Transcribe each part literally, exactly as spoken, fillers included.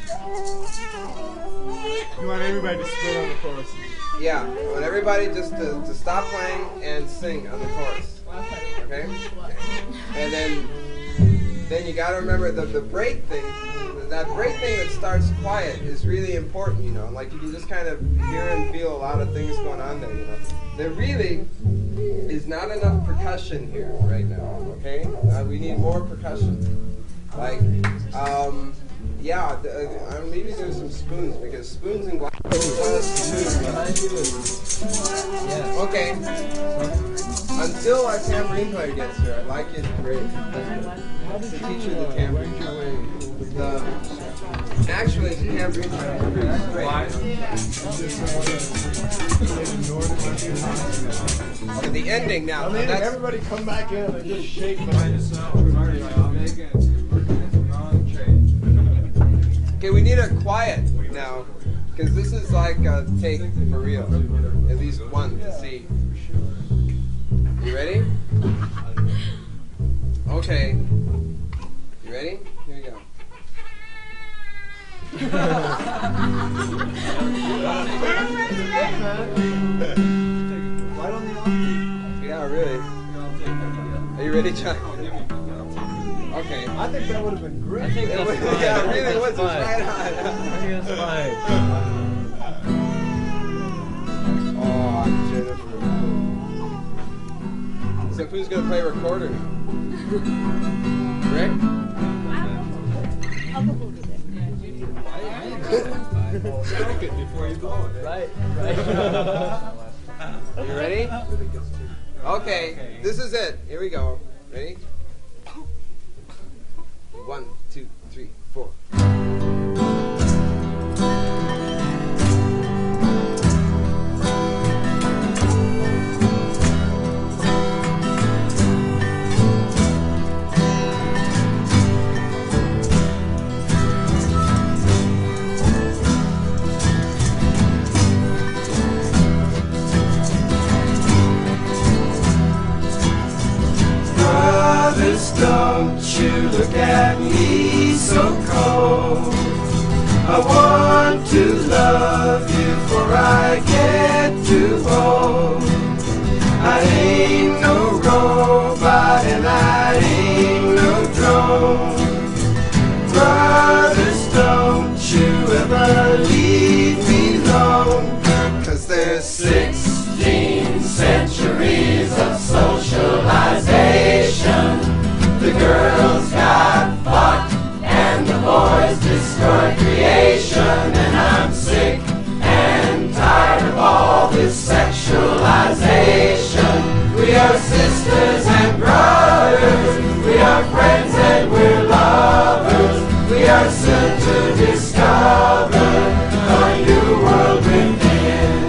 You want everybody to split on the chorus. Yeah, I want everybody just to, to stop playing and sing on the chorus. Okay? And then then you gotta remember the, the break thing, that break thing that starts quiet is really important, you know. Like you can just kind of hear and feel a lot of things going on there, you know. There really is not enough percussion here right now, okay? Uh, we need more percussion. Like, um, yeah, the, uh, maybe there's some spoons, because spoons and glasses. Okay. Until our tambourine player gets here, I'd like you to break. To teach you the tambourine. The, actually, the tambourine player is pretty straight. Okay, the ending now. I mean, that's, everybody come back in and just shake behind yourself. Okay, we need a quiet now, because this is like a take for real. At least one to see. You ready? Okay. You ready? Here you go. Yeah, really. Are you ready, John? Okay. I think that would have been great. I think that's fine. Yeah, it really That's was. It was fine. right on. I think that's fine. Oh, Jennifer. So who's going to play recorder now? Rick? Stroke it before you blow it. Right, right. You ready? Okay, this is it. Here we go. Ready? One, two, three, four. Brothers, don't you look at me so cold. I want to love you for I get too old. I ain't no robot and I ain't no drone. Brothers, don't you ever leave me alone. Cause there's sixteen centuries of socialization. The girls got fucked and the boys destroyed creation. And I'm sick and tired of all this sexualization. We are sisters and brothers, we are friends and we're lovers. We are soon to discover a new world within.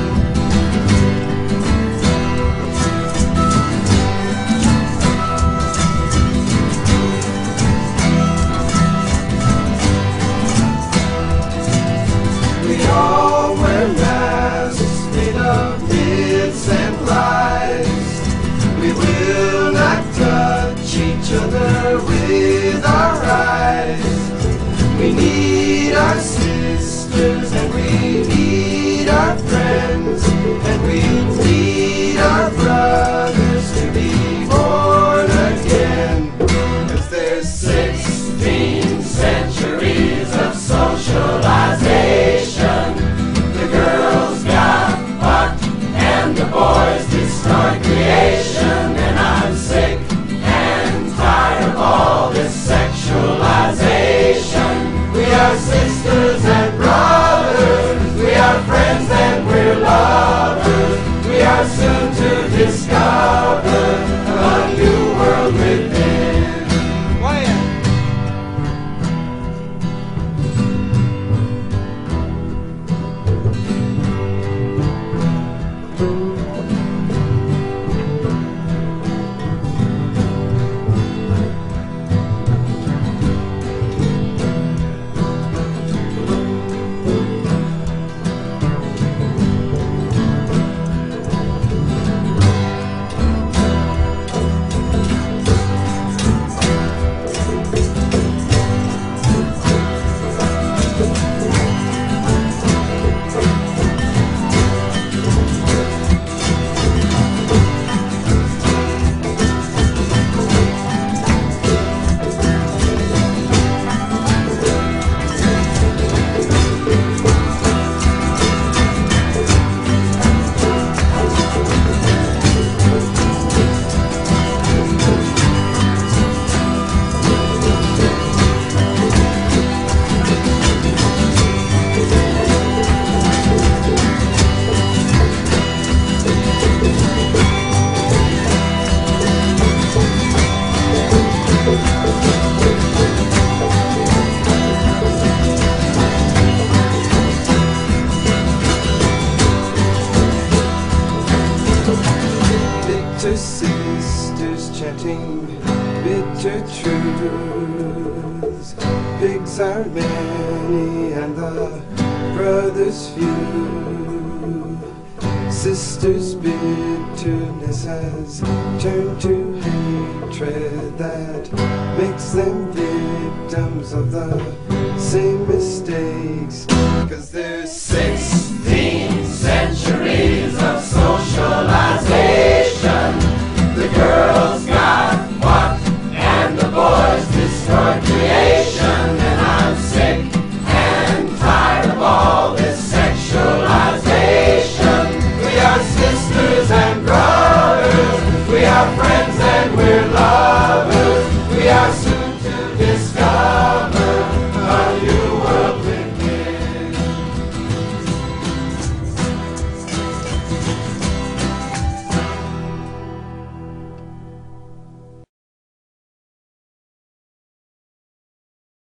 We all wear masks made of myths and lies. We will not touch each other with our eyes. We need our sisters and we need our friends. And we need our brothers to be born again. Cause there's sixteen centuries of socialization. The girls got fucked and the boys destroyed creation. And I'm sick and tired of all this sexualization. We are sisters and brothers, we are friends and we're lovers. We are soon to discover a new world within. Quiet. Friends are many and the brothers few. Sisters' bitterness has turned to hatred that makes them victims of the same mistakes. 'Cause there's